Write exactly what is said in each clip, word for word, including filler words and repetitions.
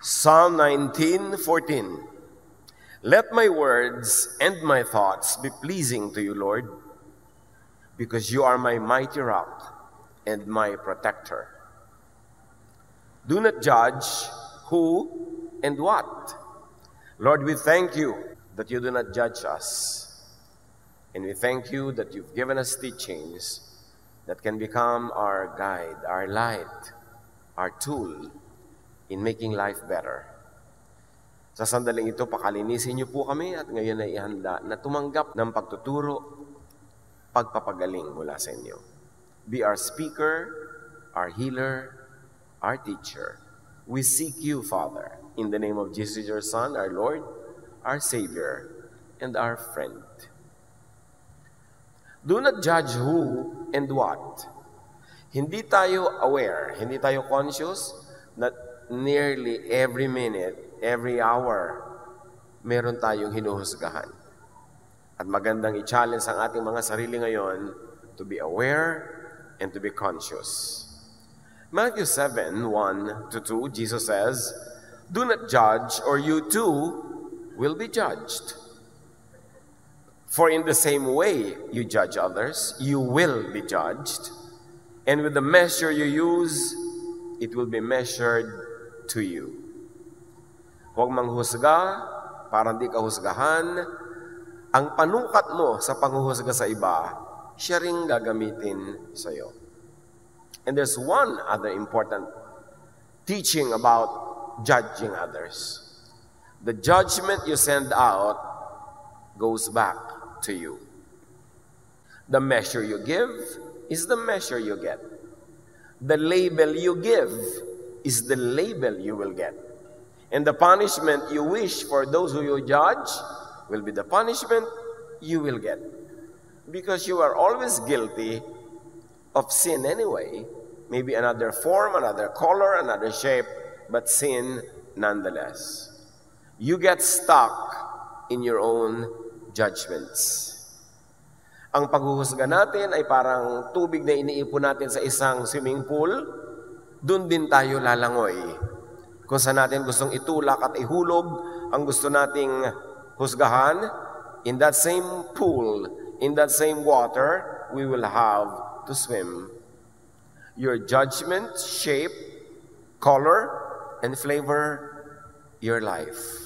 Psalm nineteen fourteen. Let my words and my thoughts be pleasing to you, Lord, because you are my mighty rock and my protector. Do not judge who and what. Lord, we thank you that you do not judge us. And we thank you that you've given us teachings that can become our guide, our light, our tool in making life better. Sa sandaling ito, pakalinisin niyo po kami at ngayon ay ihanda na tumanggap ng pagtuturo, pagpapagaling mula sa inyo. Be our speaker, our healer, our teacher. We seek you, Father, in the name of Jesus, your Son, our Lord, our Savior, and our friend. Do not judge who and what. Hindi tayo aware, hindi tayo conscious that nearly every minute, every hour, meron tayong hinuhusgahan. At magandang i-challenge ang ating mga sarili ngayon to be aware and to be conscious. Matthew seven, one to two, Jesus says, do not judge or you too will be judged. For in the same way you judge others, you will be judged. And with the measure you use, it will be measured to you. Huwag manghusga para hindi ka husgahan. Ang panukat mo sa panghuhusga sa iba, siya ring gagamitin sa iyo. And there's one other important teaching about judging others. The judgment you send out goes back to you. The measure you give is the measure you get. The label you give is the label you will get. And the punishment you wish for those who you judge will be the punishment you will get. Because you are always guilty of sin anyway. Maybe another form, another color, another shape, but sin nonetheless. You get stuck in your own judgments. Ang paghuhusga natin ay parang tubig na iniipon natin sa isang swimming pool. Doon din tayo lalangoy. Kung saan natin gustong itulak at ihulog, ang gusto nating husgahan, in that same pool, in that same water, we will have to swim. Your judgment shape, color, and flavor your life.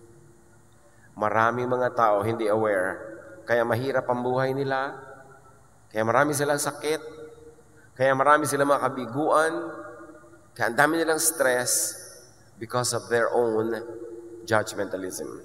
Maraming mga tao hindi aware, kaya mahirap ang buhay nila, kaya marami silang sakit, kaya marami silang mga kabiguan, kaya ang dami nilang stress because of their own judgmentalism.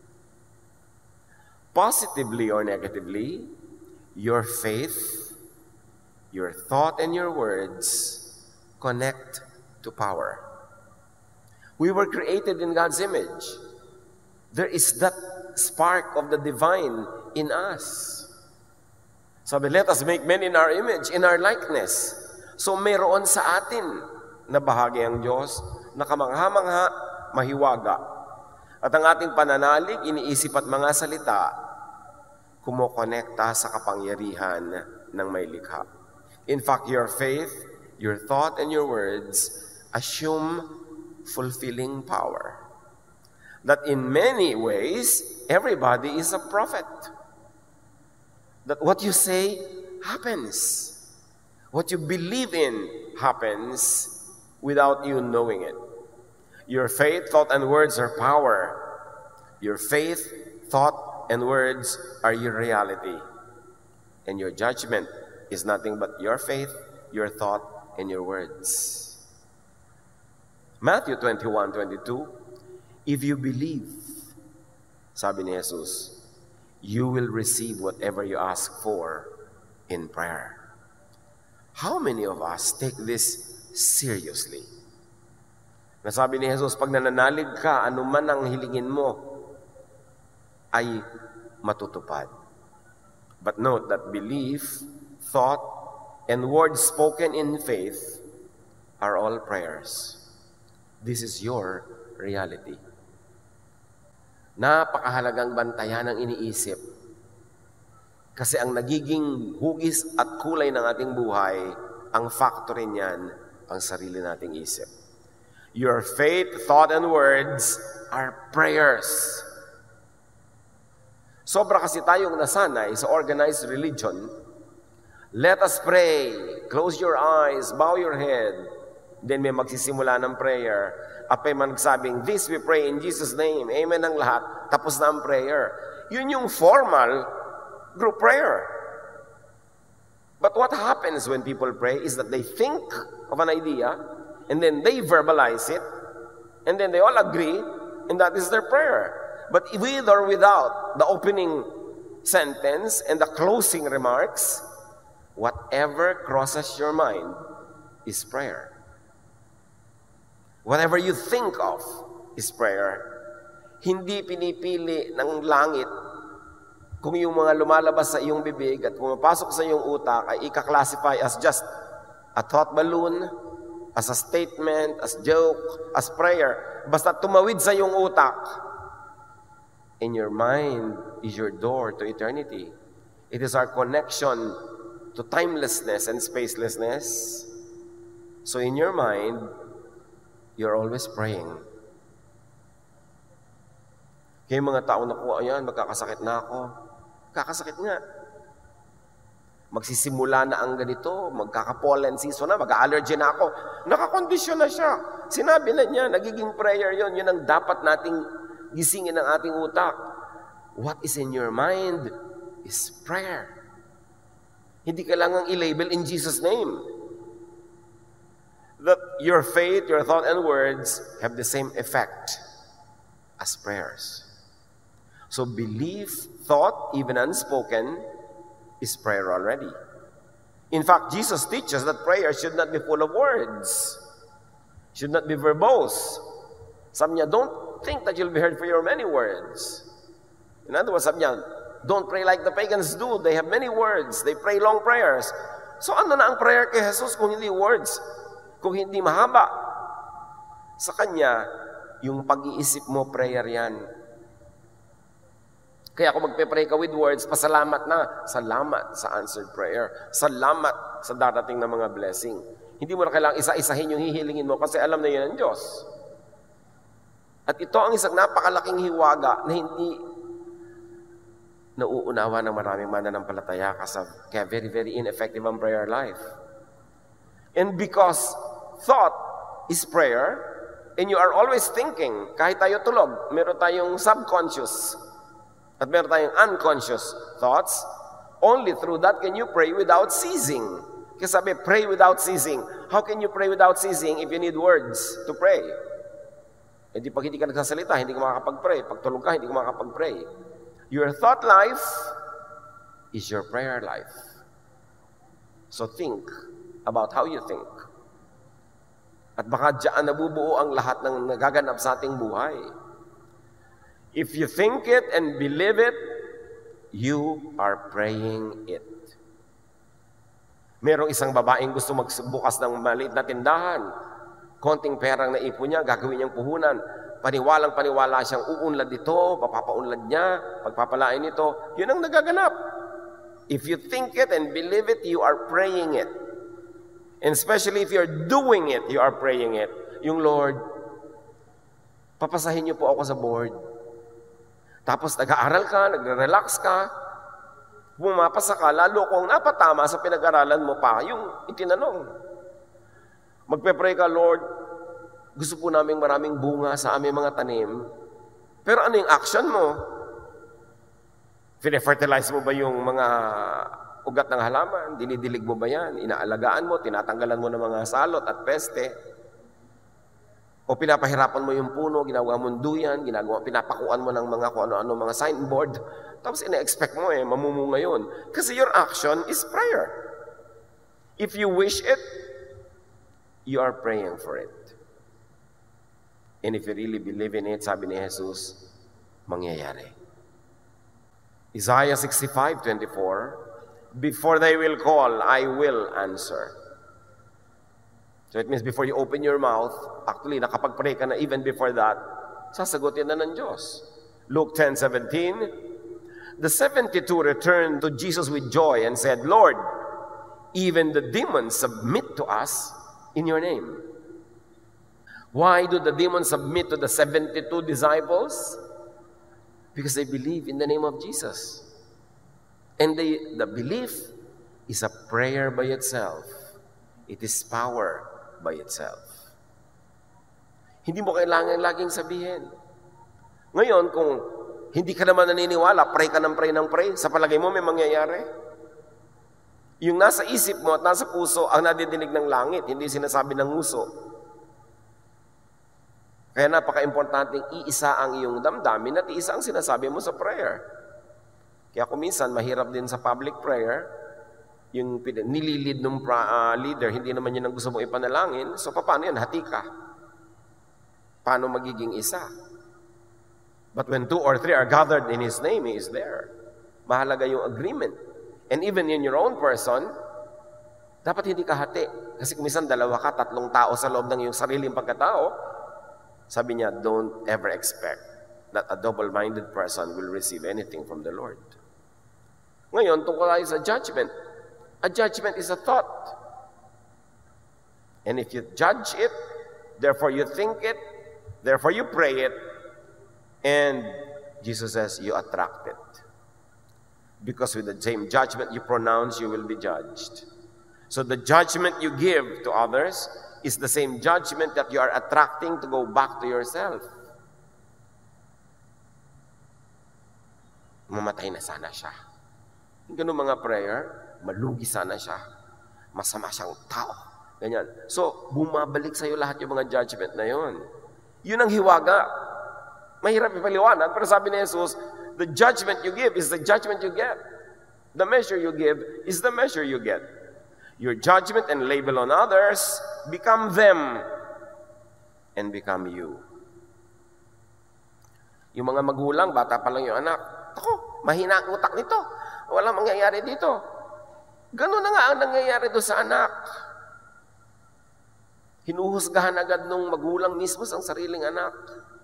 Positively or negatively, your faith, your thought, and your words connect to power. We were created in God's image. There is that spark of the divine in us. Sabi, let us make men in our image, in our likeness. So mayroon sa atin na bahagi ang Diyos na kamangha-mangha, mahiwaga. At ang ating pananalig, iniisip at mga salita, kumokonekta sa kapangyarihan ng may likha. In fact, your faith, your thought, and your words assume fulfilling power. That in many ways, everybody is a prophet. That what you say happens. What you believe in happens without you knowing it. Your faith, thought, and words are power. Your faith, thought, and words are your reality. And your judgment is nothing but your faith, your thought, and your words. Matthew twenty-one twenty-two, if you believe, sabi ni Jesus, you will receive whatever you ask for in prayer. How many of us take this seriously? Nasabi ni Jesus, pag nananalig ka, anuman ang hilingin mo, ay matutupad. But note that belief, thought, and words spoken in faith are all prayers. This is your reality. Napakahalagang bantayan ang iniisip. Kasi ang nagiging hugis at kulay ng ating buhay, ang factory niyan, ang sarili nating isip. Your faith, thought, and words are prayers. Sobra kasi tayong nasanay sa organized religion. Let us pray. Close your eyes, bow your head. Then may magsisimula ng prayer. At may magsabing, this we pray in Jesus' name. Amen ang lahat. Tapos na ang prayer. Yun yung formal group prayer. But what happens when people pray is that they think of an idea, and then they verbalize it, and then they all agree, and that is their prayer. But with or without the opening sentence and the closing remarks, whatever crosses your mind is prayer. Whatever you think of is prayer. Hindi pinipili ng langit kung yung mga lumalabas sa iyong bibig at pumapasok sa iyong utak ay ika-classify as just a thought balloon, as a statement, as joke, as prayer. Basta tumawid sa iyong utak. In your mind is your door to eternity. It is our connection to timelessness and spacelessness. So in your mind, you're always praying. Kaya mga tao na ko, ayan, magkakasakit na ako. Kakasakit nga. Magsisimula na ang ganito, magkaka-pollen season na, mag-allergy na ako. Nakakondisyon na siya. Sinabi na niya, nagiging prayer yon. Yun ang dapat nating gisingin ng ating utak. What is in your mind is prayer. Hindi kailangang i-label in Jesus' name. That your faith, your thought, and words have the same effect as prayers. So belief, thought, even unspoken, is prayer already. In fact, Jesus teaches that prayer should not be full of words. Should not be verbose. Sabi niya, don't think that you'll be heard for your many words. In other words, sabi niya, don't pray like the pagans do. They have many words. They pray long prayers. So ano na ang prayer kay Jesus kung hindi words? Kung hindi mahaba? Sa Kanya, yung pag-iisip mo, prayer yan. Kaya kung magpe-pray ka with words, pasalamat na. Salamat sa answered prayer. Salamat sa darating na mga blessing. Hindi mo na kailangang isa-isahin yung hihilingin mo kasi alam na yun ang Diyos. At ito ang isang napakalaking hiwaga na hindi nauunawa ng maraming mananampalataya kasi kaya very, very ineffective ang prayer life. And because thought is prayer, and you are always thinking, kahit tayo tulog, meron tayong subconscious at meron tayong unconscious thoughts, only through that can you pray without ceasing. Kasi sabi, pray without ceasing. How can you pray without ceasing if you need words to pray? E di pag hindi ka nagsasalita, hindi ka makakapag-pray. Pag tulog ka, hindi ka makakapag-pray. Your thought life is your prayer life. So think about how you think. At baka dyan nabubuo ang lahat ng nagaganap sa ating buhay. If you think it and believe it, you are praying it. Merong isang babaeng gusto magbukas ng maliit na tindahan. Konting perang naipon niya, gagawin niyang puhunan. Paniwalang paniwala siyang uunlad dito, papapaunlad niya, pagpapalain nito. Yun ang nagaganap. If you think it and believe it, you are praying it. And especially if you're doing it, you are praying it. Yung Lord, papasahin niyo po ako sa board. Tapos nag-aaral ka, nagre-relax ka, bumapasa ka, lalo kung napatama sa pinag-aralan mo pa, yung itinanong. Magpe-pray ka, Lord, gusto po namin maraming bunga sa aming mga tanim. Pero ano yung action mo? Fine-fertilize mo ba yung mga ugat ng halaman? Dinidilig mo ba yan? Inaalagaan mo, tinatanggalan mo ng mga salot at peste? O pinapahirapan mo yung puno, ginagawa mong duyan, ginagawa, pinapakuan mo ng mga kung ano-ano, mga signboard. Tapos ina-expect mo eh, mamumunga yun. Kasi your action is prayer. If you wish it, you are praying for it. And if you really believe in it, sabi ni Jesus, mangyayari. Isaiah sixty-five twenty-four, before they will call, I will answer. So it means before you open your mouth, actually, nakapag-pray ka na even before that, sasagutin na ng Diyos. Luke ten seventeen, the seventy-two returned to Jesus with joy and said, Lord, even the demons submit to us in your name. Why do the demons submit to the seventy-two disciples? Because they believe in the name of Jesus. And they, the belief is a prayer by itself. It is power by itself. Hindi mo kailangan laging sabihin. Ngayon, kung hindi ka naman naniniwala, pray ka ng pray ng pray, sa palagay mo may mangyayari? Yung nasa isip mo at nasa puso ang nadidinig ng langit, hindi sinasabi ng nguso. Kaya napaka-importanting iisa ang iyong damdamin at iisa ang sinasabi mo sa prayer. Kaya kung minsan, mahirap din sa public prayer, yung nililid ng uh, leader, hindi naman yun ang gusto mong ipanalangin, so paano yan? Hati ka. Paano magiging isa? But when two or three are gathered in His name, He is there. Mahalaga yung agreement. And even in your own person, dapat hindi ka hati. Kasi kung minsan dalawa ka, tatlong tao sa loob ng iyong sariling pagkatao, sabi niya, don't ever expect that a double-minded person will receive anything from the Lord. Ngayon, tungkol tayo sa judgment. A judgment is a thought. And if you judge it, therefore you think it, therefore you pray it, and Jesus says you attract it. Because with the same judgment you pronounce, you will be judged. So the judgment you give to others is the same judgment that you are attracting to go back to yourself. Mamatay na sana siya. Yung ganun mga prayer, malugi sana siya. Masama siyang tao. Ganyan. So, bumabalik sa'yo lahat yung mga judgment na yun. Yun ang hiwaga. Mahirap ipaliwanag, pero sabi ni Jesus, the judgment you give is the judgment you get. The measure you give is the measure you get. Your judgment and label on others become them and become you. Yung mga magulang, bata pa lang yung anak, ako, mahina ang utak nito. Walang mangyayari dito. Ganun na nga ang nangyayari doon sa anak. Hinuhusgahan agad nung magulang mismo ang sariling anak.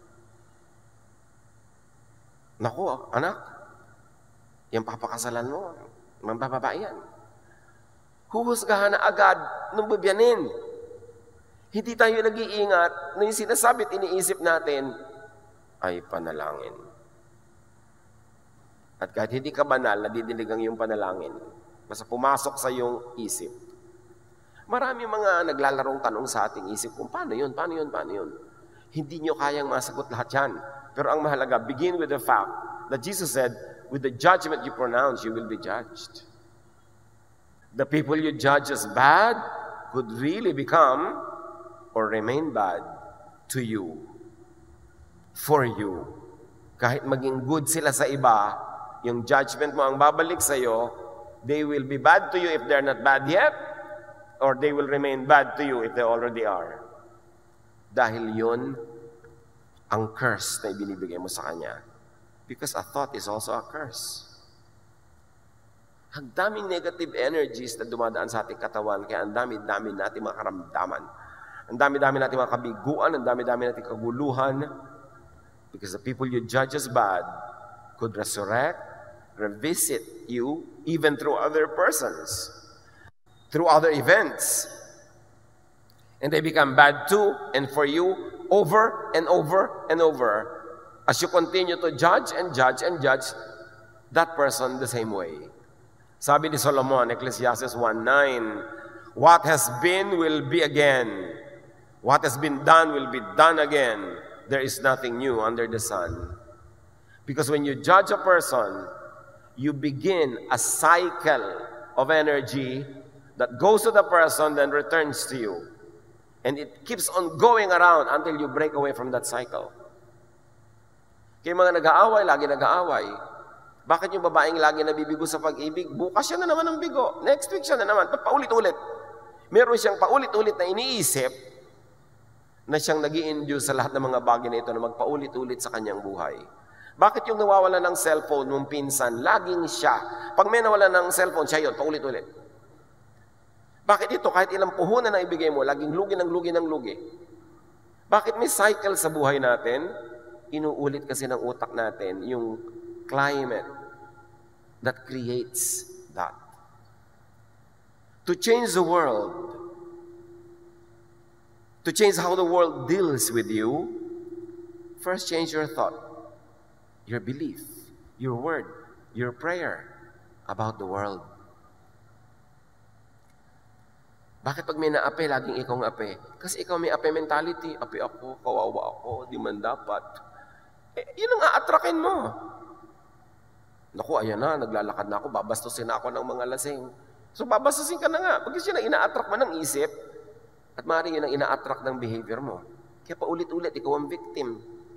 Naku, anak, yung papakasalan mo, mambababae yan. Huhusgahan na agad nung bibiyanin. Hindi tayo nag-iingat na yung sinasabi at iniisip natin ay panalangin. At kahit hindi ka banal, nadidinig ang iyong panalangin. Basta pumasok sa iyong isip. Marami mga naglalarong tanong sa ating isip kung paano yun, paano yun, paano yun. Hindi nyo kayang masagot lahat yan. Pero ang mahalaga, begin with the fact that Jesus said, with the judgment you pronounce, you will be judged. The people you judge as bad could really become or remain bad to you, for you. Kahit maging good sila sa iba, yung judgment mo ang babalik sa iyo, they will be bad to you if they're not bad yet, or they will remain bad to you if they already are. Dahil yun ang curse na ibinibigay mo sa kanya. Because a thought is also a curse. Ang daming negative energies na dumadaan sa ating katawan, kaya ang dami-dami natin mga karamdaman. Ang dami-dami natin mga kabiguan, ang dami-dami natin kaguluhan. Because the people you judge as bad could resurrect, revisit you, even through other persons, through other events. And they become bad too, and for you, over and over and over. As you continue to judge and judge and judge that person the same way. Sabi ni Solomon, Ecclesiastes one nine, what has been will be again. What has been done will be done again. There is nothing new under the sun. Because when you judge a person, you begin a cycle of energy that goes to the person, then returns to you. And it keeps on going around until you break away from that cycle. Kaya mga nag-aaway, lagi nag-aaway. Bakit yung babaeng lagi nabibigo sa pag-ibig? Bukas siya na naman ng bigo. Next week siya na naman. Paulit-ulit. Meron siyang paulit-ulit na iniisip na siyang nag-i-induce sa lahat ng mga bagay na ito na magpaulit-ulit sa kanyang buhay. Bakit yung nawawala ng cellphone mong pinsan, laging siya? Pag may nawala ng cellphone, siya yun, paulit-ulit. Bakit ito? Kahit ilang puhunan na ibigay mo, laging lugi ng lugi ng lugi. Bakit may cycle sa buhay natin? Inuulit kasi ng utak natin yung climate that creates that. To change the world, to change how the world deals with you, first change your thought, your belief, your word, your prayer about the world. Bakit pag may naapi, laging ikaw ang api? Kasi ikaw may api mentality. Api ako, kawawa ako, di man dapat. Eh, yun ang aatrakin mo. Naku, ayan na, naglalakad na ako, babastusin na ako ng mga lasing. So, babastusin ka na nga. Pag yun ang ina-attract mo ng isip, at maaaring yun ang ina-attract ng behavior mo. Kaya paulit-ulit, ikaw ang victim.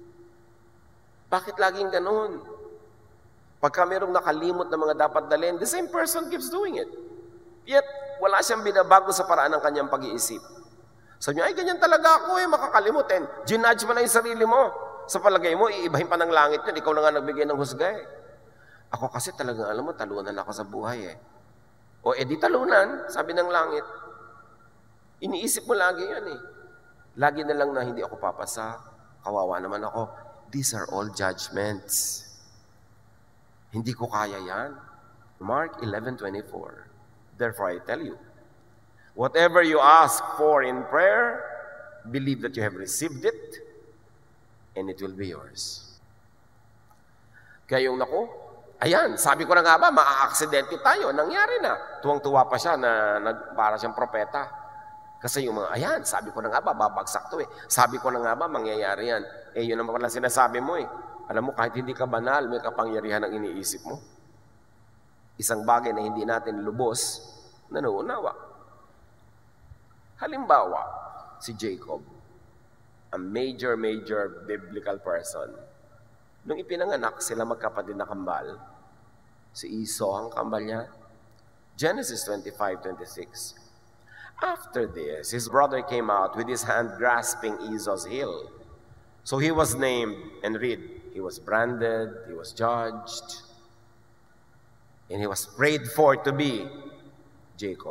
Bakit laging ganun? Pagka mayroong nakalimot na mga dapat dalhin, the same person keeps doing it. Yet, wala siyang binabago sa paraan ng kanyang pag-iisip. Sabi niya, ay, ganyan talaga ako eh, makakalimutin. Ginudge mo na yung sarili mo. Sa palagay mo, iibahin pa ng langit yun. Ikaw na nga nagbigay ng husga eh. Ako kasi talagang, alam mo, talunan ako sa buhay eh. O edi talunan, sabi ng langit. Iniisip mo lagi yan eh. Lagi na lang na hindi ako papasa. Kawawa naman ako. These are all judgments. Hindi ko kaya yan. Mark eleven twenty-four. Therefore I tell you, whatever you ask for in prayer, believe that you have received it, and it will be yours. Kaya yung naku, ayan, sabi ko na nga ba, maa-aksidente tayo. Nangyari na. Tuwang-tuwa pa siya na, na para siyang propeta. Kasi yung mga, ayan, sabi ko na nga ba, babagsak to eh. Sabi ko na nga ba, mangyayari yan. Eh, yun naman pala sinasabi mo eh. Alam mo, kahit hindi ka banal, may kapangyarihan ang iniisip mo. Isang bagay na hindi natin lubos, nanuunawa. Halimbawa, si Jacob, a major, major biblical person. Nung ipinanganak sila magkapatid na kambal, si Esau ang kambal niya. Genesis twenty-five twenty-six. After this, his brother came out with his hand grasping Esau's heel. So he was named, and read, he was branded, he was judged, and he was prayed for to be Jacob.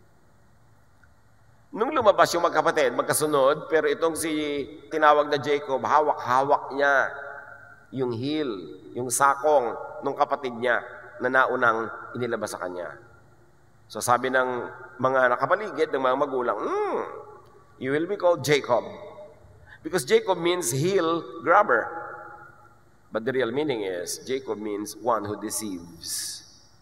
Nung lumabas yung magkapatid, magkasunod, pero itong si tinawag na Jacob, hawak-hawak niya yung heel, yung sakong ng kapatid niya na naunang inilabas sa kanya. So sabi ng mga nakapaligid, ng mga magulang, hmm, you will be called Jacob. Because Jacob means heel grabber. But the real meaning is, Jacob means one who deceives.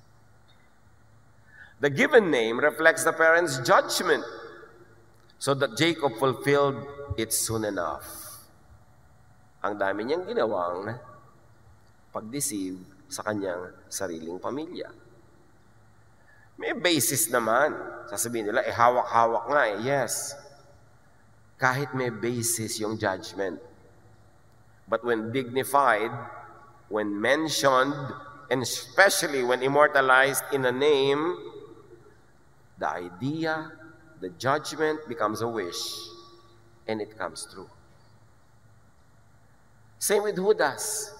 The given name reflects the parents' judgment so that Jacob fulfilled it soon enough. Ang dami niyang ginawang pag-deceive sa kanyang sariling pamilya. May basis naman. Sasabihin nila, eh hawak-hawak nga eh. Yes. Kahit may basis yung judgment. But when dignified, when mentioned, and especially when immortalized in a name, the idea, the judgment becomes a wish, and it comes true. Same with Judas.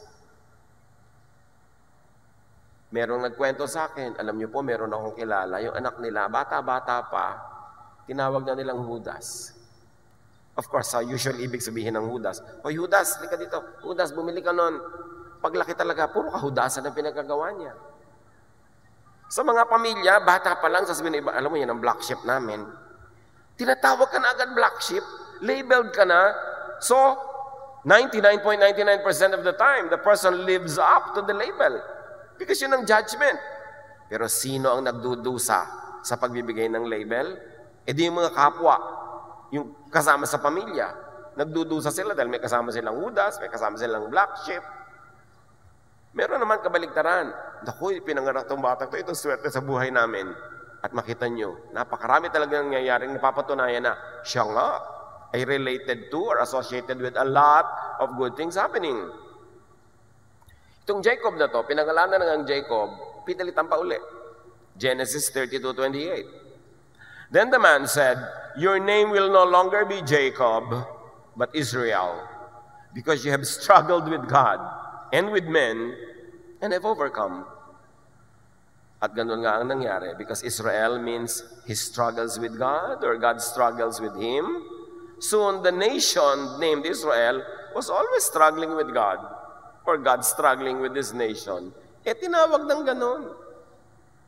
Merong nagkwento sa akin, alam niyo po, meron akong kilala, yung anak nila, bata-bata pa, tinawag na nilang Judas. Of course, uh, usually ibig sabihin ng Judas, Hoy Judas, lika dito. Judas, bumili ka nun. Paglaki talaga, puro kahudasan ang pinagkagawa niya. Sa mga pamilya, bata pa lang, sasabihin ng iba, alam mo yan, ang black sheep namin. Tinatawag ka na agad black sheep, labeled ka na, so, ninety-nine point nine nine percent of the time, the person lives up to the label. Because yun ang judgment. Pero sino ang nagdudusa sa pagbibigay ng label? E di yung mga kapwa, yung kasama sa pamilya. Nagdudusa sila dahil may kasama silang Judas, may kasama silang black sheep. Meron naman kabaligtaran. Naku, pinanganak tong batang to, itong swerte sa buhay namin. At makita nyo, napakarami talaga nangyayaring napapatunayan na siya nga ay related to or associated with a lot of good things happening. Itong Jacob na to, pinangalanan na ng Jacob, pinalitan pa uli. Genesis thirty-two twenty-eight. Then the man said, your name will no longer be Jacob, but Israel, because you have struggled with God and with men, and have overcome. At ganun nga ang nangyari, because Israel means he struggles with God, or God struggles with him. Soon, the nation named Israel was always struggling with God, or God struggling with this nation. Eh, tinawag ng ganun.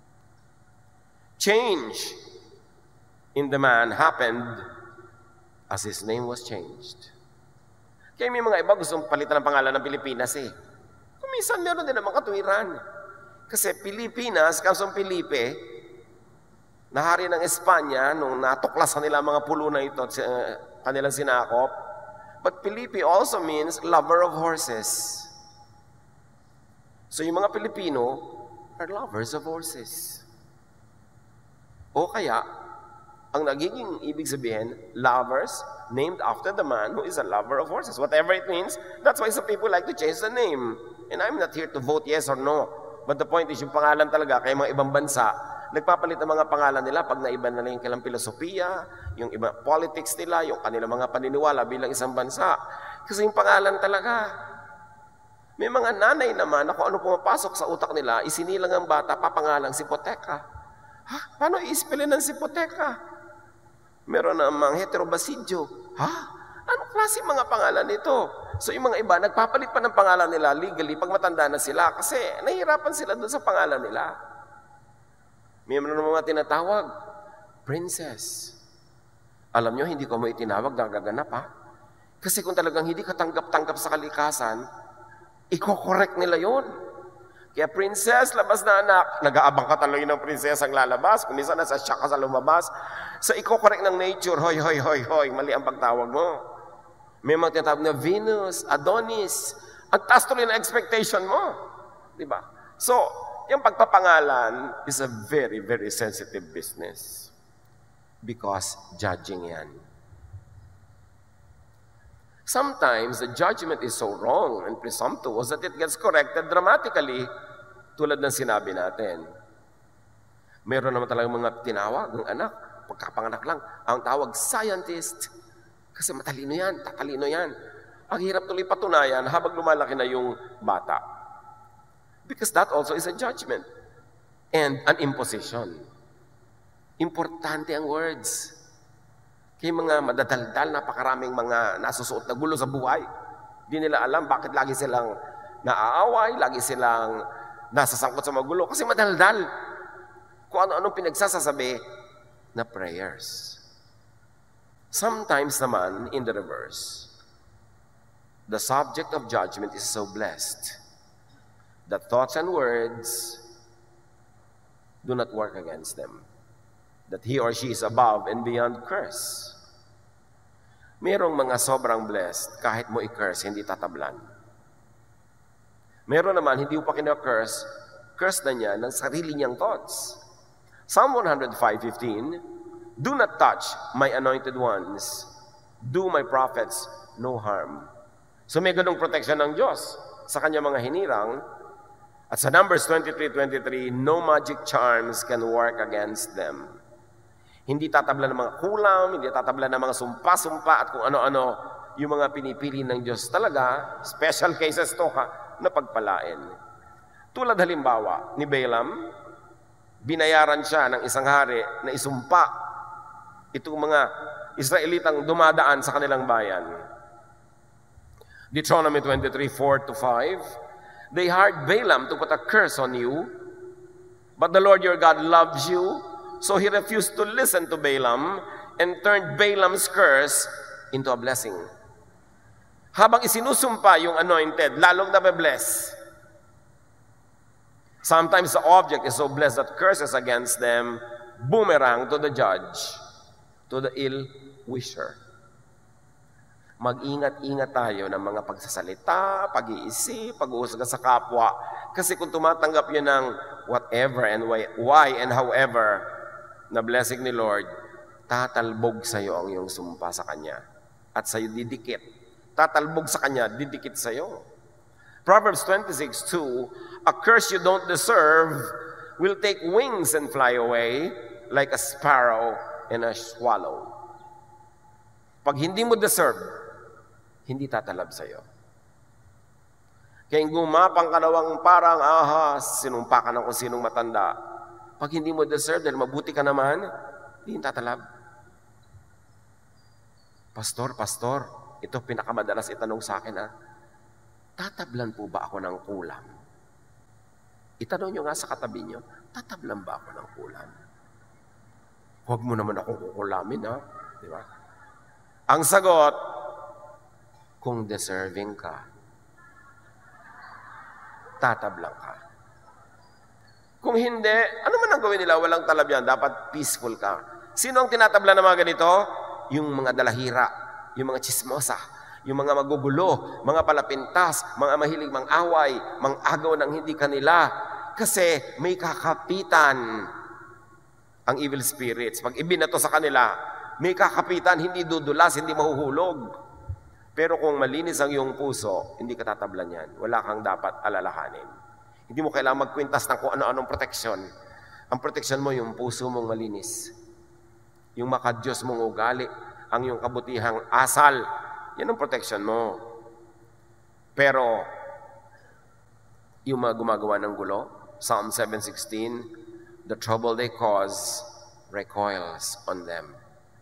Change in the man happened as his name was changed. Kaya may mga iba gustong palitan ng pangalan ng Pilipinas eh. Kung minsan meron din naman katuwiran. Kasi Pilipinas, kasong Felipe, na hari ng Espanya, nung natuklasan nila ang mga pulo na ito at uh, kanilang sinakop. But Felipe also means lover of horses. So yung mga Pilipino are lovers of horses. O kaya, ang nagiging ibig sabihin, lovers named after the man who is a lover of horses. Whatever it means, that's why some people like to change the name. And I'm not here to vote yes or no. But the point is, yung pangalan talaga, kaya mga ibang bansa, nagpapalit ang mga pangalan nila pag naiba na lang yung kailang filosofiya, yung iba politics nila, yung kanilang mga paniniwala bilang isang bansa. Kasi yung pangalan talaga. May mga nanay naman na kung ano pumapasok sa utak nila, isinilang ang bata, papangalang Sipoteka. Ha? Paano i-spellin ng Sipoteka? Meron namang Heterobasidyo. Ha? Anong klase mga pangalan nito? So yung mga iba, nagpapalit pa ng pangalan nila legally pag matanda na sila kasi nahihirapan sila doon sa pangalan nila. May mga tinatawag, princess. Alam nyo, hindi ko mo itinawag, nagaganap ha? Kasi kung talagang hindi ka tanggap-tanggap sa kalikasan, iko-correct nila yon. Kaya princess, labas na anak, nag-aabang ka taloy ng princess ang lalabas, kung minsan nasa siya ka sa lumabas, so iko-correct ng nature, hoy, hoy, hoy, hoy, mali ang pagtawag mo. May mga tinatawag na Venus, Adonis, ang taas tuloy na expectation mo. Diba? So, yung pagpapangalan is a very, very sensitive business. Because judging yan. Sometimes, the judgment is so wrong and presumptuous that it gets corrected dramatically tulad ng sinabi natin. Meron naman talagang mga tinawag ng anak, pagkapanganak lang, ang tawag scientist. Kasi matalino yan, tatalino yan. Ang hirap tuloy patunayan habang lumalaki na yung bata. Because that also is a judgment and an imposition. Importante ang words. Kaya mga madadaldal, napakaraming mga nasusuot na gulo sa buhay. Di nila alam bakit lagi silang naaaway, lagi silang nasasangkot sa magulo. Kasi madaldal. Kung ano-anong pinagsasasabi na prayers. Sometimes naman, in the reverse, the subject of judgment is so blessed that thoughts and words do not work against them. That he or she is above and beyond curse. Merong mga sobrang blessed, kahit mo i-curse, hindi tatablan. Meron naman, hindi mo pa kina-curse, curse na niya ng sarili niyang thoughts. Psalm one oh five fifteen, do not touch my anointed ones. Do my prophets no harm. So may ganong protection ng Diyos sa kanya mga hinirang. At sa Numbers twenty-three twenty-three, no magic charms can work against them. Hindi tatabla ng mga kulam, hindi tatabla ng mga sumpa-sumpa at kung ano-ano yung mga pinipili ng Diyos talaga, special cases to ha, na pagpalain. Tulad halimbawa ni Balaam, binayaran siya ng isang hari na isumpa itong mga Israelitang dumadaan sa kanilang bayan. Deuteronomy twenty-three four to five, they hired Balaam to put a curse on you, but the Lord your God loves you, so he refused to listen to Balaam and turned Balaam's curse into a blessing. Habang isinusumpa yung anointed, lalong nabe-bless. Sometimes the object is so blessed that curses against them boomerang to the judge, to the ill-wisher. Mag-ingat-ingat tayo ng mga pagsasalita, pag-iisip, pag-uusga sa kapwa. Kasi kung tumatanggap yun ng whatever and why, why and however na blessing ni Lord, tatalbog sa'yo ang iyong sumpa sa Kanya. At sa'yo didikit. Tatalbog sa Kanya, didikit sa'yo. Proverbs twenty-six two, a curse you don't deserve will take wings and fly away like a sparrow and a swallow. Pag hindi mo deserve, hindi tatalab sa'yo. Kaya gumapang ka nawang parang ahas, sinumpa ka ng kung sinong matanda. Pag hindi mo deserve, dahil mabuti ka naman, hindi tatalab. Pastor, pastor, ito pinakamadalas itanong sa akin ha, tatablan po ba ako ng kulam? Itanong nyo nga sa katabi nyo, tatablan ba ako ng kulam? Huwag mo naman akong kukulamin ha, di ba? Ang sagot, kung deserving ka, tatablang ka. Kung hindi, ano man ang gawin nila, walang talab yan. Dapat peaceful ka. Sino ang tinatabla ng mga ganito? Yung mga dalahira, yung mga chismosa, yung mga magugulo, mga palapintas, mga mahilig mang-away, mang-agaw ng hindi kanila. Kasi may kakapitan ang evil spirits. Pag ibinato sa kanila, may kakapitan, hindi dudulas, hindi mahuhulog. Pero kung malinis ang iyong puso, hindi ka tatablan yan. Wala kang dapat alalahanin. Hindi mo kailangan magkwintas ng kung ano-anong proteksyon. Ang proteksyon mo, yung puso mong malinis. Yung makadiyos mong ugali, ang iyong kabutihang asal, yan ang proteksyon mo. Pero, yung mga gumagawa ng gulo, Psalm seven sixteen, the trouble they cause recoils on them.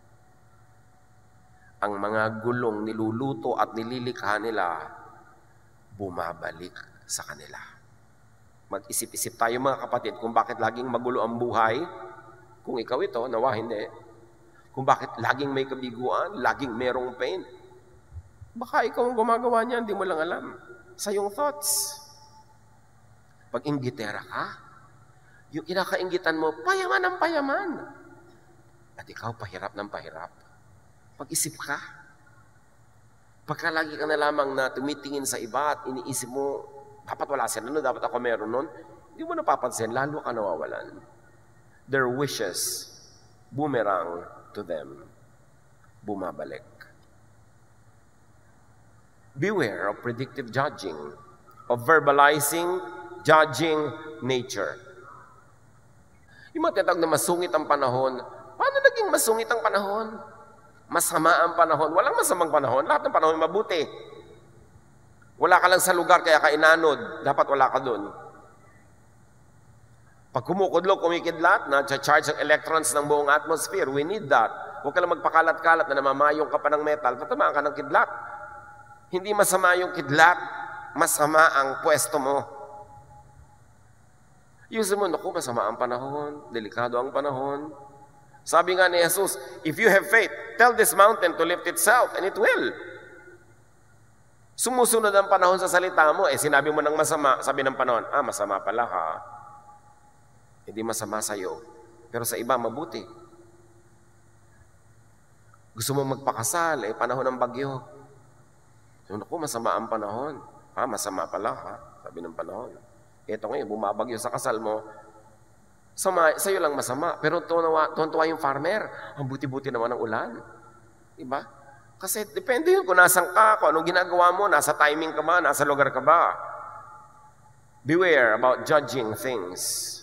Ang mga gulong niluluto at nililikha nila, bumabalik sa kanila. Mag-isip-isip tayo mga kapatid kung bakit laging magulo ang buhay. Kung ikaw ito, nawa hindi. Kung bakit laging may kabiguan, laging merong pain. Baka ikaw ang gumagawa niyan, hindi mo lang alam. Sa iyong thoughts. Pag inggitera ka, yung kinakainggitan mo, payaman ang payaman. At ikaw pahirap ng pahirap. Pag-isip ka. Pagka lagi ka na lamang na tumitingin sa iba at iniisip mo, dapat wala sila, no? Dapat ako meron nun. Hindi mo napapansin, lalo ka nawawalan. Their wishes, boomerang to them. Bumabalik. Beware of predictive judging, of verbalizing, judging nature. Yung mga tinatawag na masungit ang panahon, paano naging masungit ang panahon? Masama ang panahon. Walang masamang panahon. Lahat ng panahon mabuti. Wala ka lang sa lugar kaya ka inanod. Dapat wala ka doon. Pag kumukudlok, kumikidlat, na-charge ang electrons ng buong atmosphere. We need that. Huwag ka lang magpakalat-kalat na namamayong ka pa ng metal. Tatamaan ka ng kidlat. Hindi masama yung kidlat. Masama ang pwesto mo. Yung sa mundo, naku, masama ang panahon. Delikado ang panahon. Sabi nga ni Jesus, if you have faith, tell this mountain to lift itself, and it will. Sumusunod ang panahon sa salita mo, eh sinabi mo ng masama, sabi ng panahon, ah, masama pala ha. Hindi masama sa'yo. Pero sa iba, mabuti. Gusto mo magpakasal, eh panahon ng bagyo. So, naku, masama ang panahon. Ah, masama pala ha, sabi ng panahon. Ito ngayon, bumabagyo sa kasal mo, sama, sa'yo lang masama. Pero tuwan-tuwa yung farmer, ang buti-buti naman ng ulan. Diba? Kasi depende yun kung nasan ka, kung anong ginagawa mo, nasa timing ka ba, nasa lugar ka ba. Beware about judging things.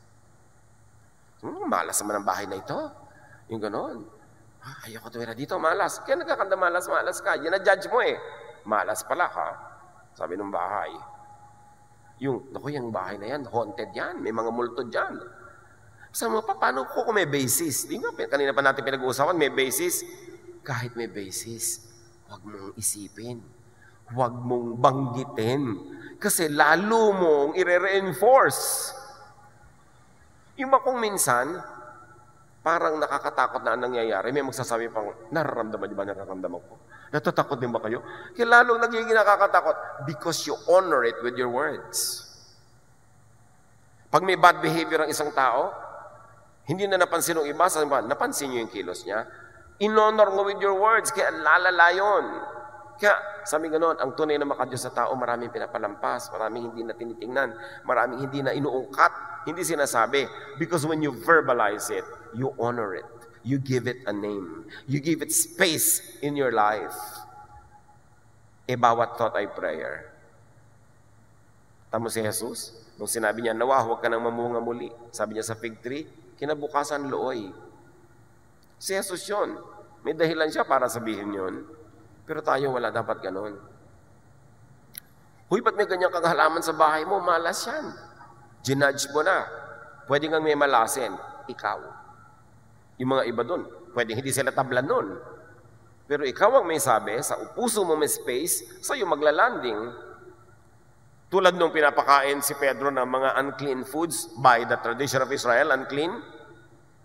Hmm, malas naman ang bahay na ito. Yung ganon. Ah, ayoko tuwira dito, malas. Kaya nagkakanda malas, malas ka. Yan na-judge mo eh. Malas pala ka. Sabi ng bahay. Yung, naku, yung bahay na yan, haunted yan. May mga multo dyan. Sabi mo pa, paano ko kung may basis? Di ba, kanina pa natin pinag-uusapan, may basis. Kahit may basis, huwag mong isipin. Huwag mong banggitin. Kasi lalo mong i-reinforce. Yung ba kung minsan, parang nakakatakot na ang nangyayari, may magsasabi pang, nararamdaman niyo ba nararamdaman ko? Natatakot din ba kayo? Kaya lalong nagiging nakakatakot because you honor it with your words. Pag may bad behavior ang isang tao, hindi na napansin ng iba, sabi ba, napansin niyo yung kilos niya? In-honor mo with your words, kaya lalala yun. Kaya, sabi ganoon, ang tunay na makadiyos sa tao, maraming pinapalampas, maraming hindi na tinitingnan, maraming hindi na inuungkat, hindi sinasabi. Because when you verbalize it, you honor it. You give it a name. You give it space in your life. E bawat thought ay prayer. Tamo si Jesus, nung sinabi niya, nawa, huwag ka nang mamunga muli. Sabi niya sa fig tree, kinabukasan looy. Si Jesus yun. May dahilan siya para sabihin yun. Pero tayo wala dapat ganun. Huy, ba't may ganyang kaghalaman sa bahay mo? Malas yan. Ginudge mo na. Pwede kang may malasin. Ikaw. Yung mga iba dun, pwede hindi sila tablan nun. Pero ikaw ang may sabi, sa puso mo may space, sa'yo maglalanding. Tulad nung pinapakain si Pedro ng mga unclean foods by the tradition of Israel, unclean.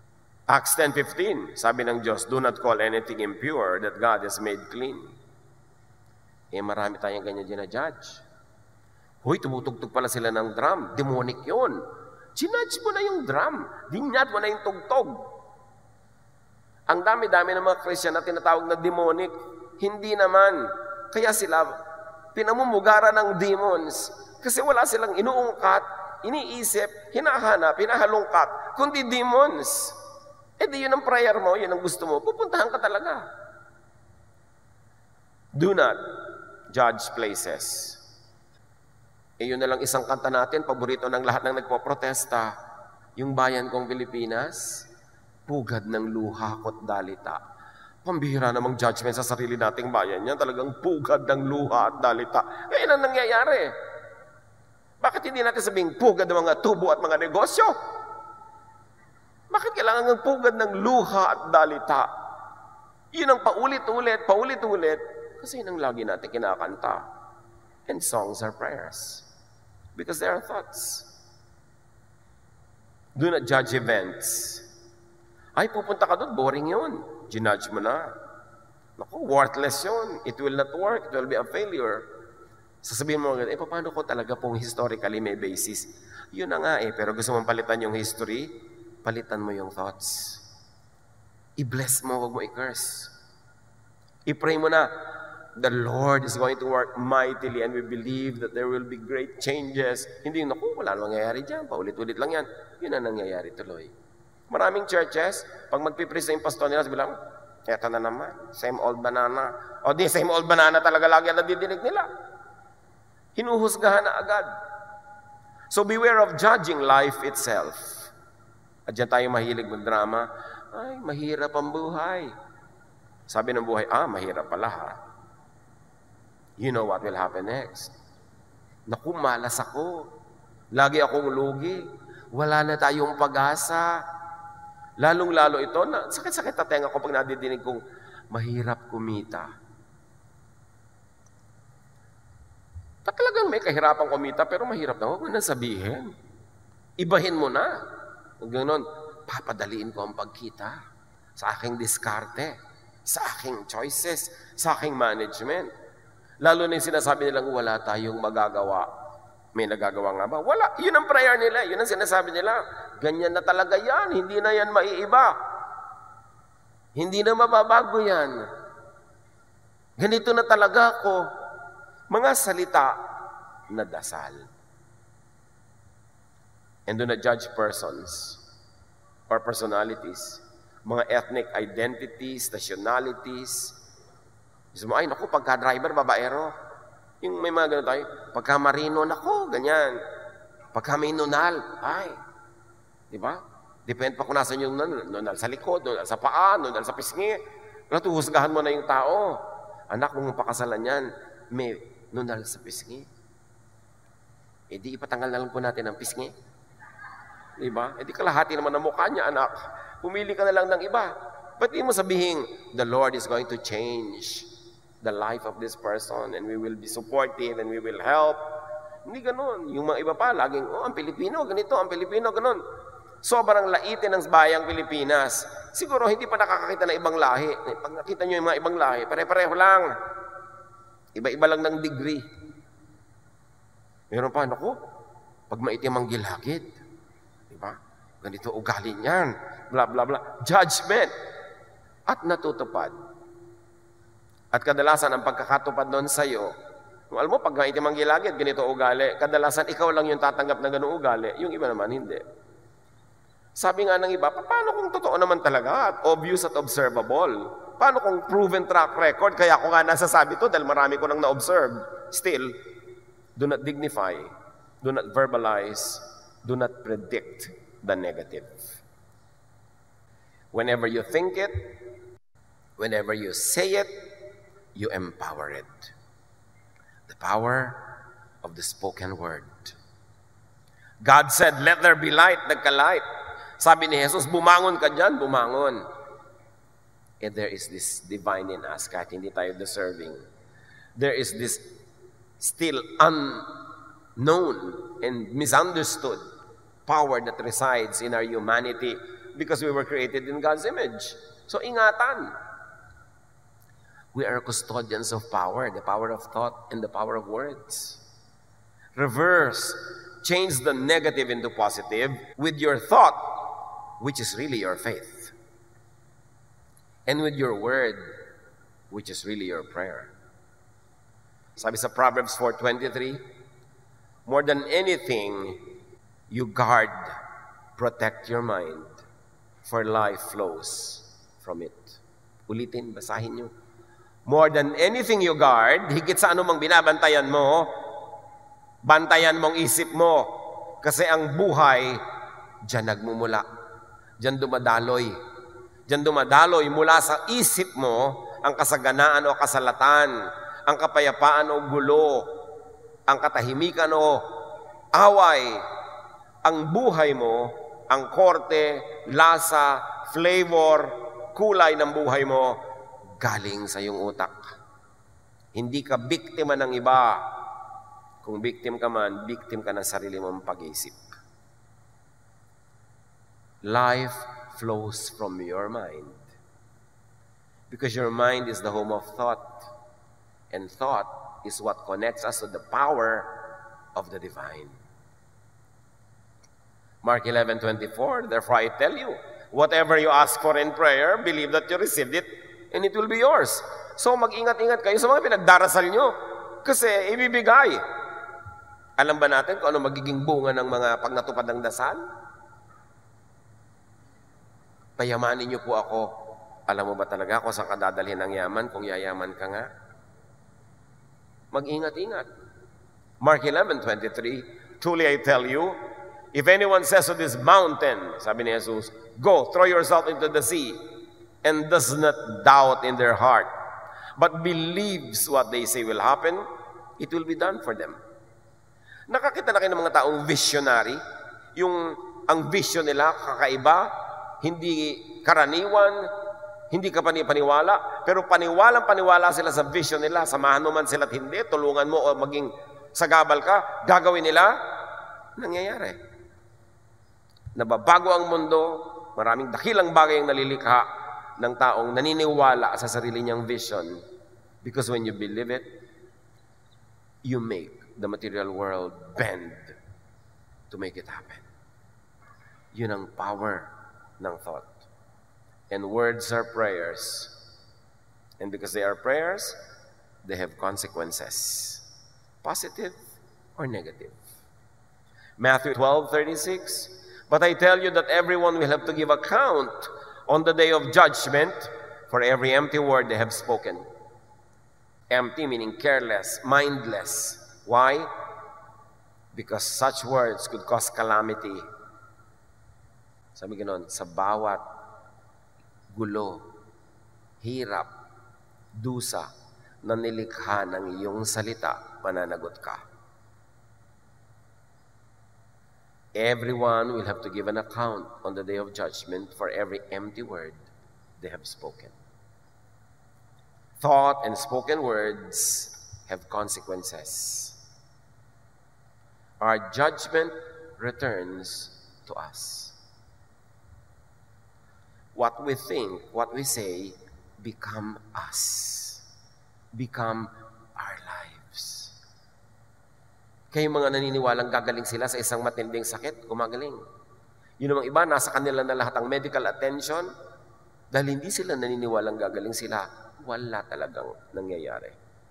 Acts ten fifteen, sabi ng Diyos, do not call anything impure that God has made clean. Eh, marami tayong ganyan ginajudge. Huy, tumutugtog pala sila ng drum. Demonic yun. Ginudge mo na yung drum. Dinyat mo na yung tugtog. Ang dami-dami ng mga Christian na tinatawag na demonic. Hindi naman. Kaya sila pinamumugaran ng demons. Kasi wala silang inuungkat, iniisip, hinahanap, hinahalungkat, kundi demons. Eh di yun ang prayer mo, yun ang gusto mo, pupuntahan ka talaga. Do not judge places. Eh yun na lang isang kanta natin, paborito ng lahat ng nagpoprotesta, yung bayan kong Pilipinas, pugad ng luha ko't dalita. Pambihira namang judgment sa sarili nating bayan yan, talagang pugad ng luha at dalita. Eh yun ang nangyayari. Bakit hindi natin sabing pugad ng mga tubo at mga negosyo? Bakit kailangan ng pugad ng luha at dalita? Yun ang paulit-ulit, paulit-ulit, kasi yun ang lagi natin kinakanta. And songs are prayers. Because they are thoughts. Do not judge events. Ay, pupunta ka doon, boring yun. Ginudge mo na. Naku, worthless yun. It will not work. It will be a failure. Sasabihin mo, eh, paano ko talaga pong historically may basis? Yun na nga eh, pero gusto mong palitan yung history, palitan mo yung thoughts. I-bless mo, huwag mo i-curse. I-pray mo na, the Lord is going to work mightily and we believe that there will be great changes. Hindi yung, naku, wala nang nangyayari dyan, paulit-ulit lang yan. Yun ang nangyayari tuloy. Maraming churches, pag magpipreach na yung pastor nila, sabi lang, eto na naman, same old banana. O di, same old banana talaga lagi ang nadidinig nila. Hinuhusgahan na agad. So beware of judging life itself. At dyan tayo mahilig mag-drama, ay, mahirap ang buhay. Sabi ng buhay, ah, mahirap pala ha. You know what will happen next. Naku, malas ako. Lagi akong lugi. Wala na tayong pag-asa. Lalong-lalo ito, na, sakit-sakit na tenga ko pag nadidinig kong mahirap kumita. Talagang may kahirapan kumita, pero mahirap na. Huwag mo na sabihin. Ibahin mo na. Huwag ganun, papadaliin ko ang pagkita sa aking diskarte, sa aking choices, sa aking management. Lalo na yung sinasabi nilang wala tayong magagawa. May nagagawa nga ba? Wala. Yun ang prayer nila. Yun ang sinasabi nila. Ganyan na talaga yan. Hindi na yan maiiba. Hindi na mababago yan. Ganito na talaga ako. Mga salita na dasal. And do not judge persons or personalities. Mga ethnic identities, nationalities. Gusto mo, ay, naku, pagka-driver, babaero. Yung may mga gano'n tayo, pagka marino, naku, ganyan. Pagka may nunal, ay. Di ba? Depende pa kung nasan yung nunal. Nunal sa likod, nunal sa paa, nunal sa pisngi. Pero tuhusgahan mo na yung tao. Anak, kung pakasalan yan, may nunal sa pisngi. E di ipatanggal na lang po natin ang pisngi. Di ba? E di kalahati naman ang mukha niya, anak. Pumili ka na lang ng iba. Ba't di mo sabihin, the Lord is going to change the life of this person and we will be supportive and we will help. Hindi ganun. Yung mga iba pa, laging, oh, ang Pilipino, ganito, ang Pilipino, ganun. Sobrang laitin ng bayang Pilipinas. Siguro hindi pa nakakakita ng ibang lahi. Pag nakita nyo yung mga ibang lahi, pare-pareho lang. Iba-iba lang ng degree. Meron pa, naku, pag maitim ang gilagid, diba? Ganito ugali niyan, bla bla bla. Judgment. At natutupad. At kadalasan, ang pagkakatupad noon sa'yo, kung alam mo, pag maitim ang gilagid, ganito ugali, kadalasan, ikaw lang yung tatanggap na gano'ng ugali, yung iba naman, hindi. Sabi nga ng iba, paano kung totoo naman talaga at obvious at observable? Paano kung proven track record? Kaya ako nga nasasabi to dahil marami ko nang na-observe. Still, do not dignify, do not verbalize, do not predict the negative. Whenever you think it, whenever you say it, you empower it. The power of the spoken word. God said, let there be light, nagka-light. Sabi ni Jesus, bumangon ka dyan, bumangon. And there is this divine in us, kahit hindi tayo deserving. There is this still unknown and misunderstood power that resides in our humanity because we were created in God's image. So ingatan. We are custodians of power, the power of thought and the power of words. Reverse. Change the negative into positive with your thought, which is really your faith. And with your word, which is really your prayer. Sabi sa Proverbs four twenty-three, more than anything, you guard, protect your mind, for life flows from it. Ulitin, basahin nyo. More than anything you guard, higit sa anumang binabantayan mo, bantayan mong isip mo. Kasi ang buhay, dyan nagmumula. Dyan dumadaloy. Dyan dumadaloy mula sa isip mo ang kasaganaan o kasalatan, ang kapayapaan o gulo, ang katahimikan o away. Ang buhay mo, ang korte, lasa, flavor, kulay ng buhay mo, galing sa iyong utak. Hindi ka biktima ng iba. Kung victim ka man, victim ka ng sarili mong pag-iisip. Life flows from your mind. Because your mind is the home of thought. And thought is what connects us to the power of the divine. Mark eleven twenty-four, therefore I tell you, whatever you ask for in prayer, believe that you received it, and it will be yours. So mag-ingat-ingat kayo sa mga pinagdarasal nyo. Kasi ibibigay. Alam ba natin kung ano magiging bunga ng mga pag natupad ng dasal? Payamanin niyo po ako. Alam mo ba talaga kung saan ka dadalhin ng yaman kung yayaman ka nga? Mag-ingat-ingat. Mark eleven twenty-three, truly I tell you, if anyone says to this mountain, sabi ni Jesus, go, throw yourself into the sea, and does not doubt in their heart, but believes what they say will happen, it will be done for them. Nakakita na kayo ng mga taong visionary, yung ang vision nila kakaiba, hindi karaniwan, hindi ka panipaniwala, pero paniwalang-paniwala sila sa vision nila, samahan mo man sila at hindi, tulungan mo o maging sagabal ka, gagawin nila, nangyayari. Nababago ang mundo, maraming dakilang bagay ang nalilikha ng taong naniniwala sa sarili niyang vision. Because when you believe it, you make the material world bend to make it happen. Yun ang power ng thought. And words are prayers. And because they are prayers, they have consequences. Positive or negative. Matthew twelve thirty-six, but I tell you that everyone will have to give account on the day of judgment for every empty word they have spoken. Empty meaning careless, mindless. Why? Because such words could cause calamity. Sabi ganoon, sa bawat gulo, hirap, dusa, na nilikha ng iyong salita, mananagot ka. Everyone will have to give an account on the day of judgment for every empty word they have spoken. Thought and spoken words have consequences. Our judgment returns to us. What we think, what we say, become us. Become our lives. Kaya mga naniniwalang gagaling sila sa isang matinding sakit, gumagaling. Yun namang iba, nasa kanila na lahat ang medical attention, dahil hindi sila naniniwalang gagaling sila, wala talagang nangyayari.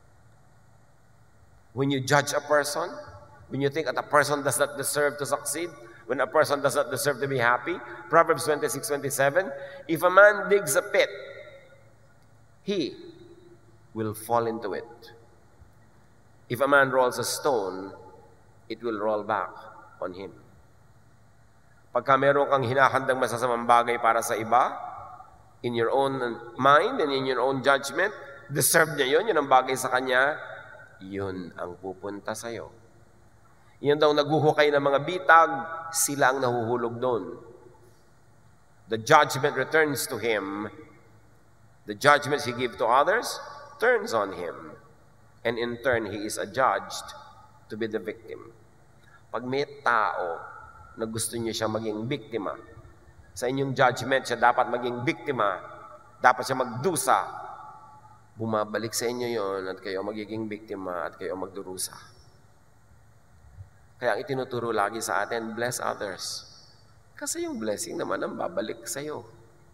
When you judge a person, when you think that a person does not deserve to succeed, when a person does not deserve to be happy, Proverbs twenty-six twenty-seven, if a man digs a pit, he will fall into it. If a man rolls a stone, it will roll back on him. Pagka meron kang hinahandang masasamang bagay para sa iba, in your own mind and in your own judgment, deserve niya yun, yun ang bagay sa kanya, yun ang pupunta sa'yo. Yan daw naguhukay ng mga bitag, sila ang nahuhulog doon. The judgment returns to him. The judgments he gives to others turns on him. And in turn, he is adjudged to be the victim. Pag may tao na gusto niyo siya maging biktima, Sa inyong judgment, siya dapat maging biktima. Dapat siya magdusa. Bumabalik sa inyo yon at kayo magiging biktima at kayo magdurusa. Kaya ang itinuturo lagi sa atin, bless others. Kasi yung blessing naman ang babalik sa iyo.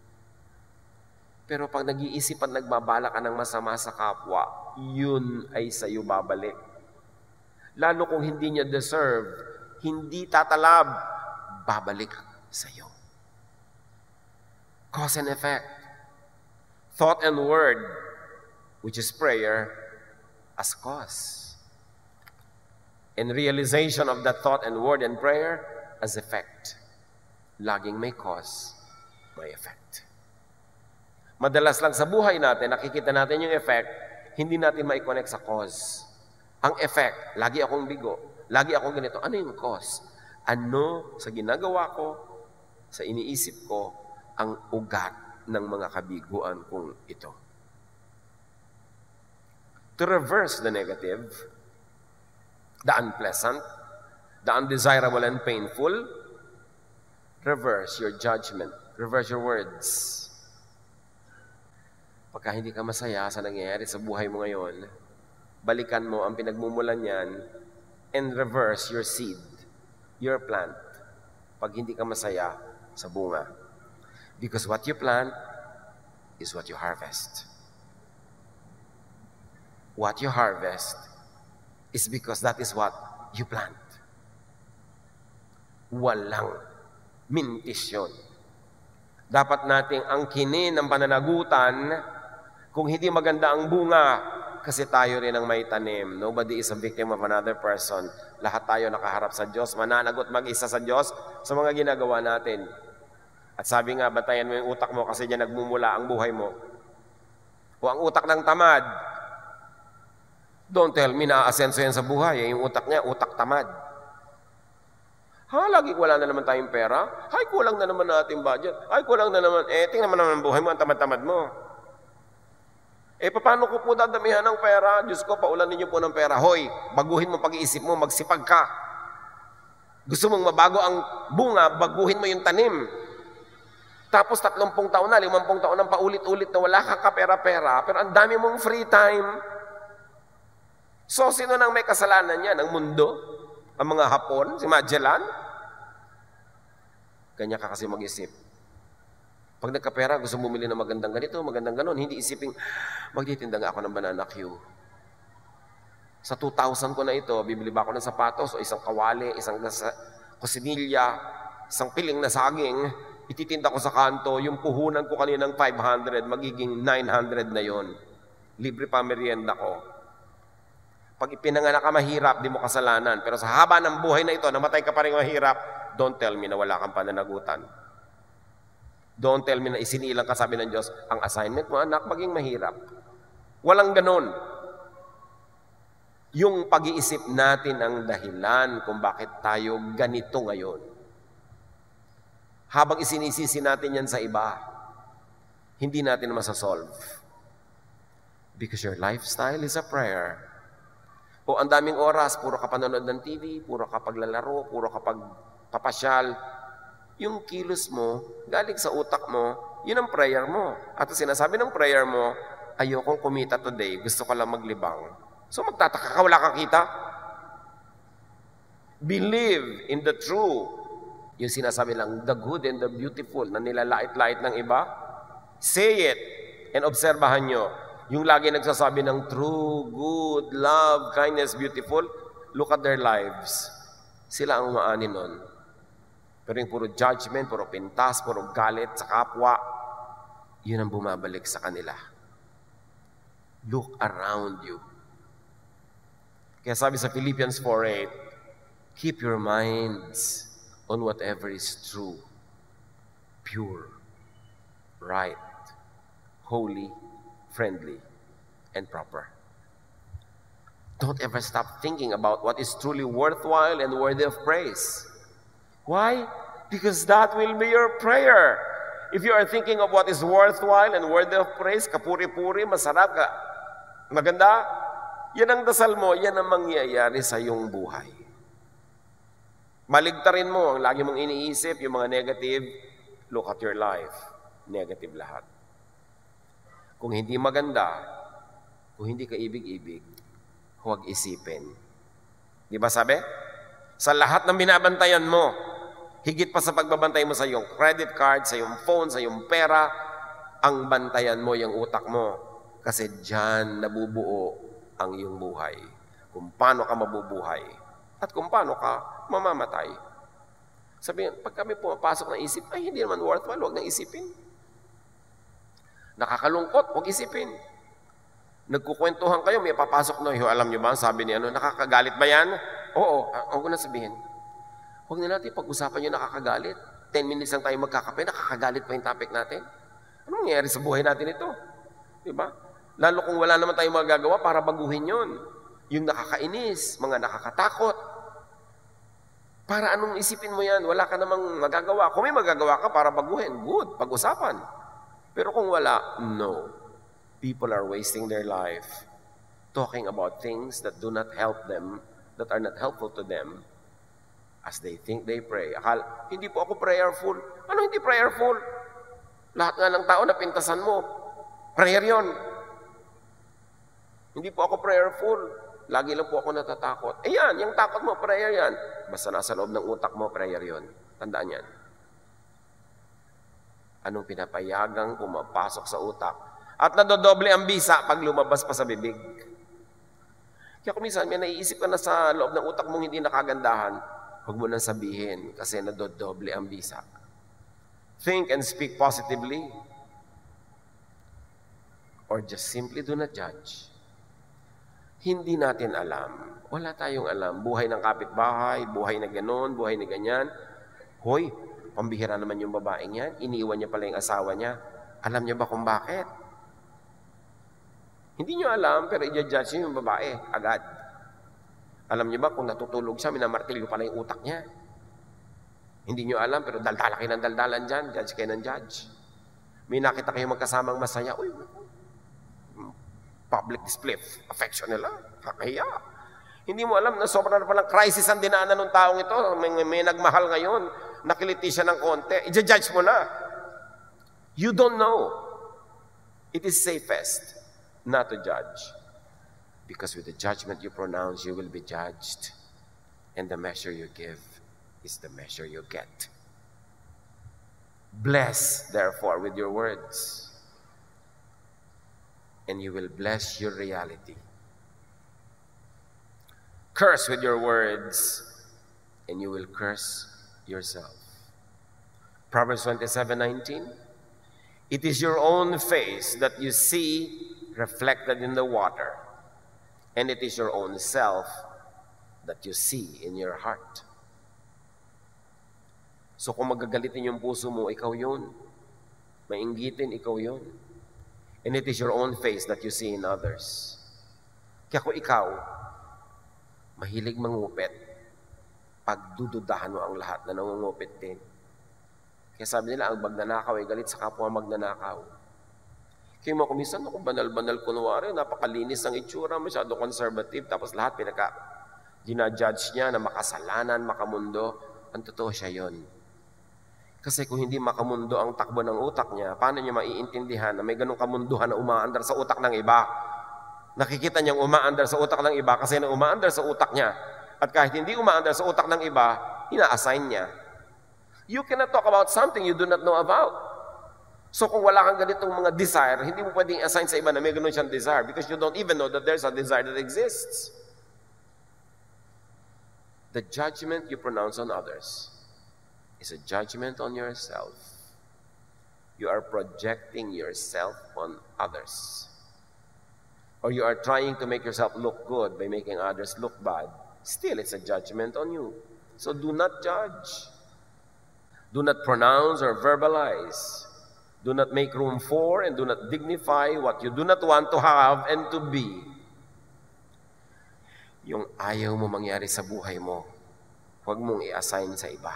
Pero pag nag-iisip at nagbabala ka ng masama sa kapwa, yun ay sa iyo babalik. Lalo kung hindi niya deserve, hindi tatalab, babalik sa iyo. Cause and effect. Thought and word, which is prayer, as cause. And realization of that thought and word and prayer as effect. Laging may cause, may effect. Madalas lang sa buhay natin, nakikita natin yung effect, hindi natin mai-connect sa cause. Ang effect, lagi akong bigo, lagi akong ganito. Ano yung cause? Ano sa ginagawa ko, sa iniisip ko, ang ugat ng mga kabiguan kong ito? To reverse the negative, the unpleasant, the undesirable and painful, reverse your judgment, reverse your words. Pagka hindi ka masaya sa nangyayari sa buhay mo ngayon, balikan mo ang pinagmumulan niyan and reverse your seed, your plant. Pag hindi ka masaya sa bunga. Because what you plant is what you harvest. What you harvest is because that is what you plant. Walang mintis yun. Dapat nating angkinin ang pananagutan. Kung hindi maganda ang bunga, kasi tayo rin ang may tanim. Nobody is a victim of another person. Lahat tayo nakaharap sa Diyos. Mananagot mag-isa sa Diyos sa mga ginagawa natin. At sabi nga, batayan mo yung utak mo kasi diyan nagmumula ang buhay mo. O ang utak ng tamad, don't tell me na aasenso yan sa buhay. Yung utak niya, utak tamad. Ha, lagi wala na naman tayong pera? Ay, kulang na naman natin budget. Ay, kulang na naman. Eh, tingnan mo naman ang buhay mo, ang tamad-tamad mo. Eh, paano ko po dadamihan ng pera? Diyos ko, paulan ninyo po ng pera. Hoy, baguhin mo pag-iisip mo, magsipag ka. Gusto mong mabago ang bunga, baguhin mo yung tanim. Tapos tatlumpung taon na, limampung taon na paulit-ulit na wala ka kapera-pera, pero ang dami mong free time. So, sino nang may kasalanan niyan? Ang mundo? Ang mga Hapon? Si Magellan? Kanya ka kasi mag-isip. Pag nagkapera, gusto bumili ng magandang ganito, magandang ganon, hindi isiping, magtitinda nga ako ng banana Q. Sa two thousand ko na ito, bibili ba ako ng sapatos o isang kawali, isang kusinilya, isang piling na saging, ititinda ko sa kanto, yung puhunan ko kaninang five hundred, magiging nine hundred na yon. Libre pa merienda ko. Pag ipinanganak ka mahirap, di mo kasalanan. Pero sa haba ng buhay na ito, namatay ka pa rin mahirap, don't tell me na wala kang pananagutan. Don't tell me na isinilang ka, sabi ng Diyos, ang assignment mo, anak, maging mahirap. Walang ganon. Yung pag-iisip natin ang dahilan kung bakit tayo ganito ngayon. Habang isinisisi natin yan sa iba, hindi natin masasolve. Because your lifestyle is a prayer. O ang daming oras, puro ka panonood ng T V, puro ka paglalaro, puro ka pagpapasyal, yung kilos mo, galing sa utak mo, yun ang prayer mo. At sinasabi ng prayer mo, ayokong kumita today, gusto ko lang maglibang. So magtataka ka, wala kang kita. Believe in the true. Yung sinasabi lang, the good and the beautiful, na nilalait-lait ng iba. Say it and obserbahan nyo. Yung lagi nagsasabi ng true, good, love, kindness, beautiful, look at their lives. Sila ang umaani nun. Pero yung puro judgment, puro pintas, puro galit sa kapwa, yun ang bumabalik sa kanila. Look around you. Kaya sabi sa Philippians four eight, keep your minds on whatever is true, pure, right, holy, friendly, and proper. Don't ever stop thinking about what is truly worthwhile and worthy of praise. Why? Because that will be your prayer. If you are thinking of what is worthwhile and worthy of praise, kapuri-puri, masarap ka, maganda, yan ang dasal mo, yan ang mangyayari sa iyong buhay. Maligtarin mo ang lagi mong iniisip, yung mga negative, look at your life, negative lahat. Kung hindi maganda, kung hindi ka ibig-ibig, huwag isipin. Di ba sabi? Sa lahat ng binabantayan mo, higit pa sa pagbabantay mo sa iyong credit card, sa iyong phone, sa iyong pera, ang bantayan mo yung utak mo. Kasi diyan nabubuo ang iyong buhay. Kung paano ka mabubuhay at kung paano ka mamamatay. Sabihin, pag kami pumapasok ng isip, ay hindi naman worthwhile, huwag nang isipin. Nakakalungkot, huwag isipin. Nagkukwentuhan kayo, may papasok na, alam nyo ba, sabi ni ano, nakakagalit ba yan? Oo, huwag ko na sabihin. Huwag na natin pag-usapan yung nakakagalit. Ten minutes lang tayo magkakape, nakakagalit pa yung topic natin. Anong nangyayari sa buhay natin ito? Diba? Lalo kung wala naman tayong magagawa para baguhin yon. Yung nakakainis, mga nakakatakot. Para anong isipin mo yan? Wala ka namang magagawa. Kung may magagawa ka para baguhin, good, pag-usapan. Pero kung wala, no. People are wasting their life talking about things that do not help them, that are not helpful to them, as they think they pray. Akala, hindi po ako prayerful. Ano hindi prayerful? Lahat nga ng tao na pintasan mo, prayer yon. Hindi po ako prayerful. Lagi lang po ako natatakot. Ayan, yung takot mo, prayer yan. Basta nasa loob ng utak mo, prayer yon. Tandaan yan. Anong pinapayagang pumapasok sa utak? At nadodoble ang bisa pag lumabas pa sa bibig. Kaya kung minsan, may naiisip ka na sa loob ng utak mong hindi nakagandahan, huwag mo nang sabihin kasi nadodoble ang bisa. Think and speak positively. Or just simply do not judge. Hindi natin alam. Wala tayong alam. Buhay ng kapitbahay, buhay na ganon, buhay na ganyan. Hoy, pambihira naman yung babaeng yan. Iniwan niya pala yung asawa niya. Alam niya ba kung bakit? Hindi niyo alam, pero i-judge niyo yung babae agad. Alam niyo ba kung natutulog siya, minamartilyo pala yung utak niya. Hindi niyo alam, pero daldala kayo ng daldalan dyan. Judge kayo ng judge. May nakita kayo magkasamang masaya. Uy, public display of affection nila. Kakahiya. Hindi mo alam na sobrang na palang crisis ang dinaanan ng taong ito. May, may nagmahal ngayon. Nakiliti siya ng konti. I-judge mo na. You don't know. It is safest not to judge. Because with the judgment you pronounce, you will be judged. And the measure you give is the measure you get. Bless, therefore, with your words. And you will bless your reality. Curse with your words, and you will curse yourself. Proverbs twenty-seven nineteen. It is your own face that you see reflected in the water, and it is your own self that you see in your heart. So kung magagalitin yung puso mo, ikaw yun. Mainggitin, ikaw yun. And it is your own face that you see in others. Kaya kung ikaw, mahilig mangupit, pagdududahan mo ang lahat na nangungupit din. Kaya sabi nila, ang magnanakaw ay galit sa kapwa magnanakaw. Kaya mo kumisan ako, banal-banal kunwari, napakalinis ang itsura, masyado conservative, tapos lahat pinaka ginajudge niya na makasalanan, makamundo. Ang totoo siya yon. Kasi kung hindi makamundo ang takbo ng utak niya, paano niya maiintindihan na may ganong kamunduhan na umaandar sa utak ng iba? Nakikita niyang umaandar sa utak ng iba kasi na umaandar sa utak niya. At kahit hindi umaandar sa utak ng iba, ina-assign niya. You cannot talk about something you do not know about. So kung wala kang ganitong mga desire, hindi mo pwedeng assign sa iba na may ganon siyang desire because you don't even know that there's a desire that exists. The judgment you pronounce on others is a judgment on yourself. You are projecting yourself on others. Or you are trying to make yourself look good by making others look bad. Still, it's a judgment on you. So do not judge. Do not pronounce or verbalize. Do not make room for and do not dignify what you do not want to have and to be. Yung ayaw mo mangyari sa buhay mo, huwag mong i-assign sa iba.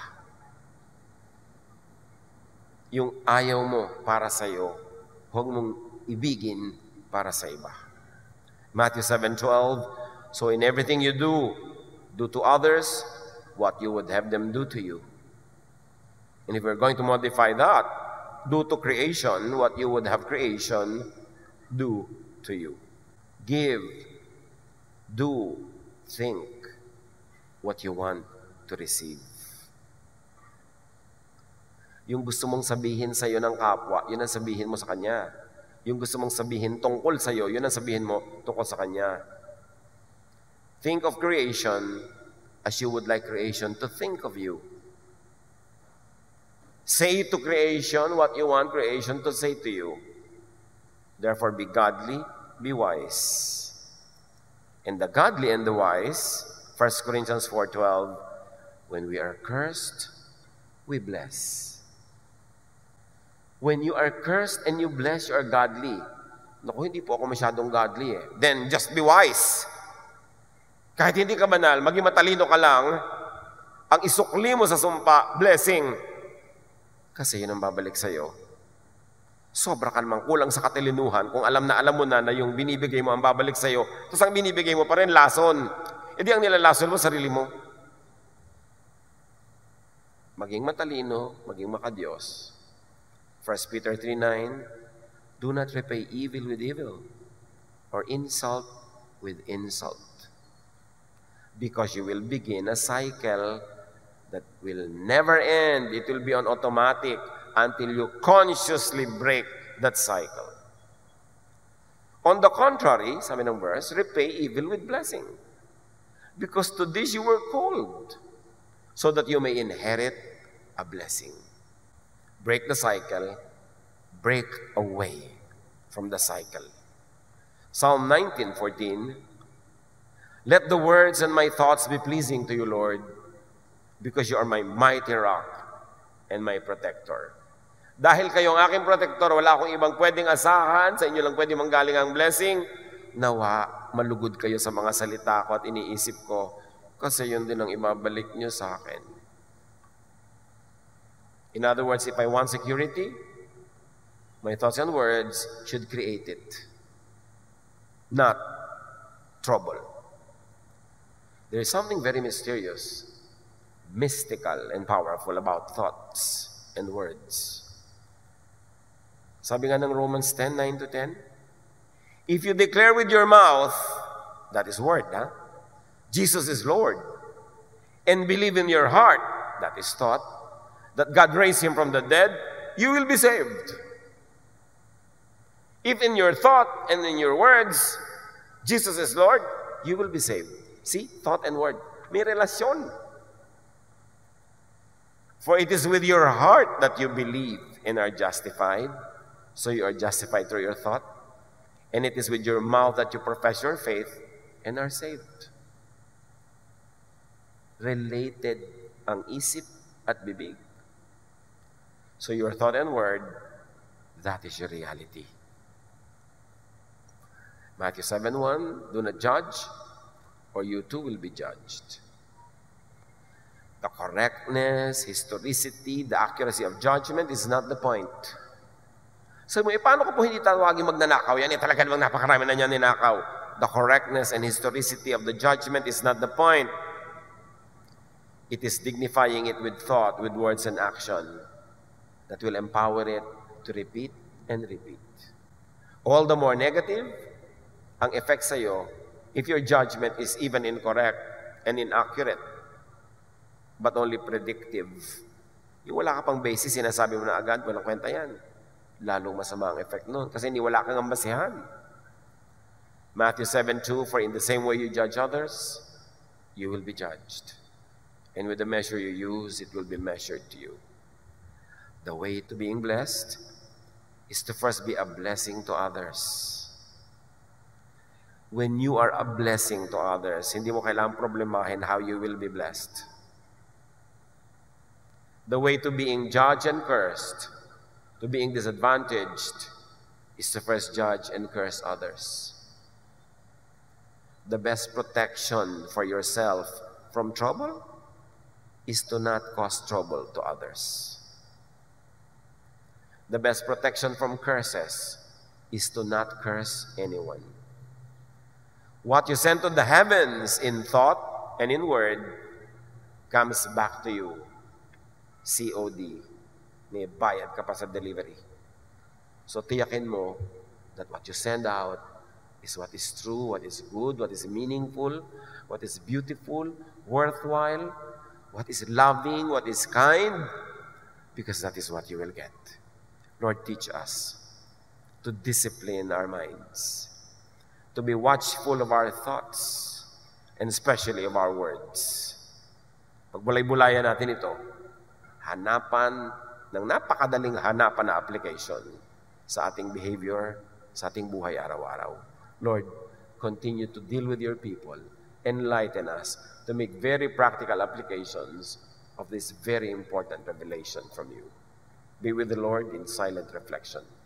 Yung ayaw mo para sa iyo, huwag mong ibigin para sa iba. Matthew seven twelve, so in everything you do, do to others what you would have them do to you. And if we're going to modify that, do to creation what you would have creation do to you. Give, do, think what you want to receive. Yung gusto mong sabihin sa iyo ng kapwa, yun ang sabihin mo sa kanya. Yung gusto mong sabihin tungkol sa iyo, yun ang sabihin mo tungkol sa kanya. Think of creation as you would like creation to think of you. Say to creation what you want creation to say to you. Therefore, be godly, be wise. And the godly and the wise, First Corinthians four twelve, when we are cursed, we bless. When you are cursed and you bless, you are godly. Naku, hindi po ako masyadong godly eh. Then, just be wise. Kahit hindi ka banal, maging matalino ka lang, ang isukli mo sa sumpa, blessing. Kasi yun ang babalik sa'yo. Sobra ka namang kulang sa katalinuhan kung alam na alam mo na na yung binibigay mo ang babalik sa'yo. Tapos ang binibigay mo pa rin, lason. E di ang nilalason mo, sarili mo. Maging matalino, maging makadiyos. First Peter three nine, do not repay evil with evil, or insult with insult. Because you will begin a cycle that will never end. It will be on automatic until you consciously break that cycle. On the contrary, sabi ng verse, repay evil with blessing. Because to this you were called, so that you may inherit a blessing. Break the cycle, break away from the cycle. Psalm nineteen fourteen, let the words and my thoughts be pleasing to you, Lord, because you are my mighty rock and my protector. Dahil kayo ang aking protector, wala akong ibang pwedeng asahan, sa inyo lang pwedeng manggaling ang blessing. Nawa, malugod kayo sa mga salita ko at iniisip ko, kasi yun din ang ibabalik nyo sa akin. In other words, if I want security, my thoughts and words should create it, not trouble. There is something very mysterious, mystical, and powerful about thoughts and words. Sabi nga ng Romans ten nine to ten, if you declare with your mouth, that is word, huh? Jesus is Lord, and believe in your heart, that is thought, that God raised him from the dead, you will be saved. If in your thought and in your words, Jesus is Lord, you will be saved. See, thought and word. May relasyon. For it is with your heart that you believe and are justified. So you are justified through your thought. And it is with your mouth that you profess your faith and are saved. Related ang isip at bibig. So your thought and word, that is your reality. Matthew seven one, do not judge, or you too will be judged. The correctness, historicity, the accuracy of judgment is not the point. Sabi mo, eh, paano ko po hindi tawagin magnanakaw? Yan, eh, talaga namang napakarami na niya ninakaw. The correctness and historicity of the judgment is not the point. It is dignifying it with thought, with words and action that will empower it to repeat and repeat. All the more negative ang effect sa'yo if your judgment is even incorrect and inaccurate, but only predictive. Yung wala ka pang basis, sinasabi mo na agad, walang kwenta yan. Lalong masama ang effect nun kasi hindi wala kang basihan. Matthew seven two, for in the same way you judge others, you will be judged. And with the measure you use, it will be measured to you. The way to being blessed is to first be a blessing to others. When you are a blessing to others, hindi mo kailangang problemahin how you will be blessed. The way to being judged and cursed, to being disadvantaged, is to first judge and curse others. The best protection for yourself from trouble is to not cause trouble to others. The best protection from curses is to not curse anyone. What you send to the heavens in thought and in word comes back to you. C O D. may bayad ka pa sa delivery. So tiyakin mo that what you send out is what is true, what is good, what is meaningful, what is beautiful, worthwhile, what is loving, what is kind, because that is what you will get. Lord, teach us to discipline our minds, to be watchful of our thoughts, and especially of our words. Pagbulay-bulayan natin ito, hanapan ng napakadaling hanapan na application sa ating behavior, sa ating buhay araw-araw. Lord, continue to deal with your people. Enlighten us to make very practical applications of this very important revelation from you. Be with the Lord in silent reflection.